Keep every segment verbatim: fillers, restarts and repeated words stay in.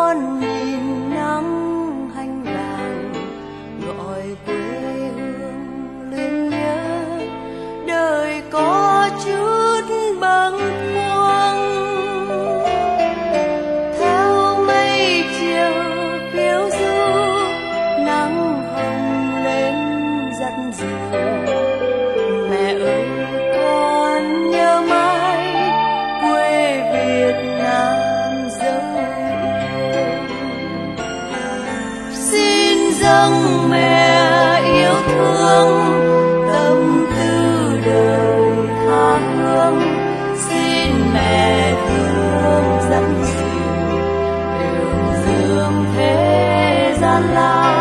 con nhìn nắng hành vàng gọi quê hương lên nhớ, đời có chút bâng khuâng. Theo mây chiều phiêu du, nắng hồng lên dắt dìu. Mẹ ơi con nhớ mãi quê Việt Nam dấu yêu. Xin dâng mẹ yêu thương, tâm tư đời tha hương. Xin mẹ thương dẫn dìu, đường dương thế gian lao.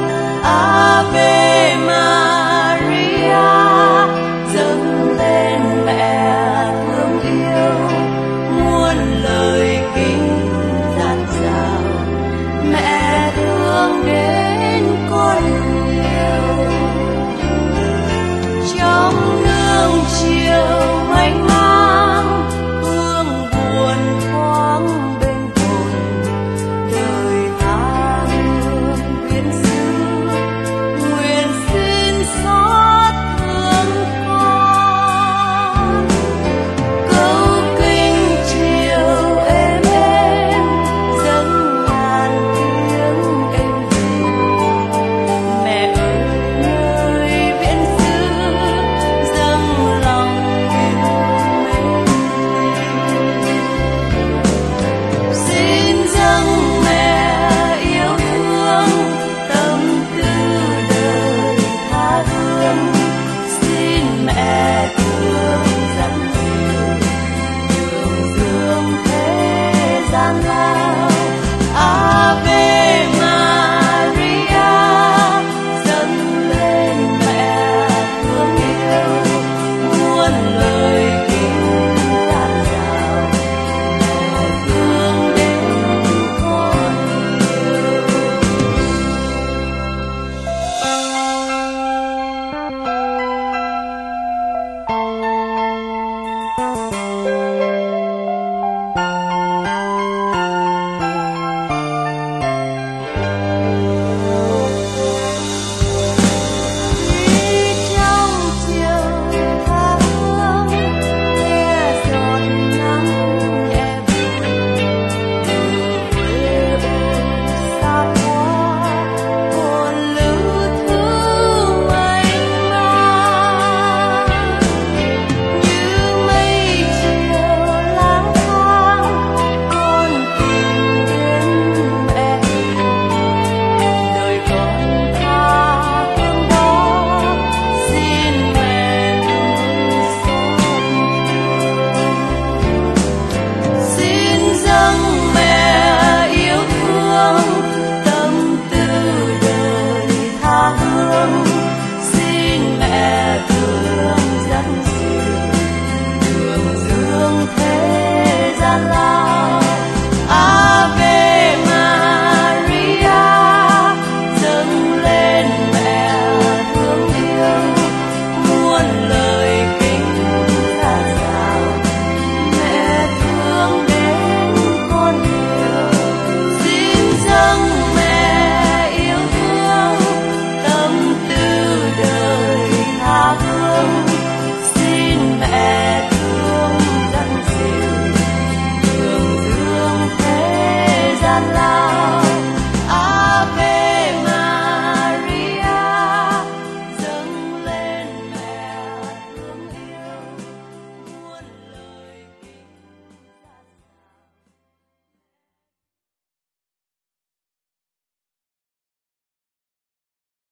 Ave Maria, dâng lên mẹ thương yêu, muôn lời kính dạt dào. Mẹ thương đến con nhiều, trong nương chiều mênh mang.